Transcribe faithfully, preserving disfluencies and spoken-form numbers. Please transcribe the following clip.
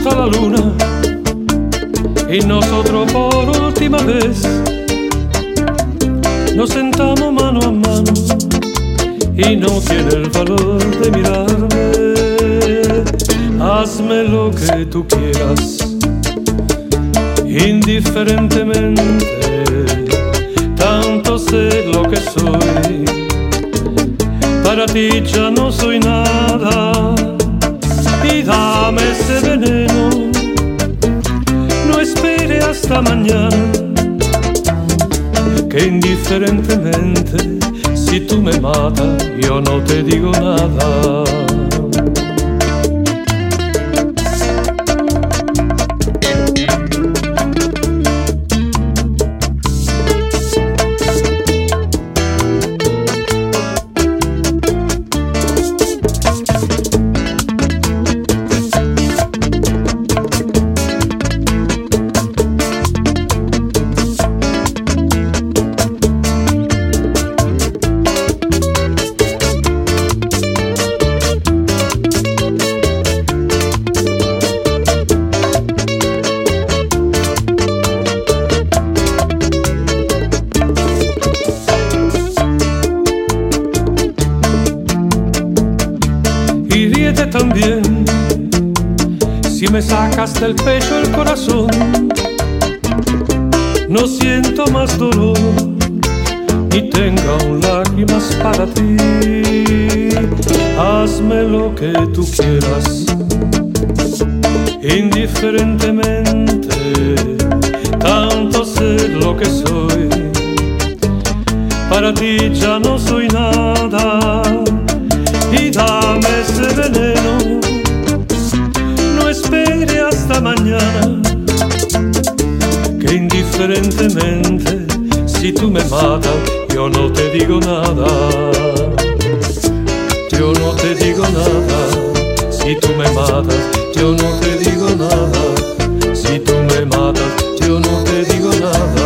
hasta la luna y nosotros por última vez nos sentamos mano a mano y no tiene el valor de mirarme. Hazme lo que tú quieras, indiferentemente, tanto sé lo que soy. Para ti ya no soy nada y dame ese veneno. No espere hasta mañana, que indiferentemente, si tú me matas, yo no te digo nada. Y ríete también si me sacas del pecho el corazón. No siento más dolor ni tenga aún lágrimas para ti. Hazme lo que tú quieras, indiferentemente, tanto sé lo que soy. Para ti ya no soy nada y dame ese veneno. No espere hasta mañana, que indiferentemente, si tú me matas, yo no te digo nada. Yo no te digo nada, si tú me matas, yo no te digo nada. Si tú me matas, yo no te digo nada.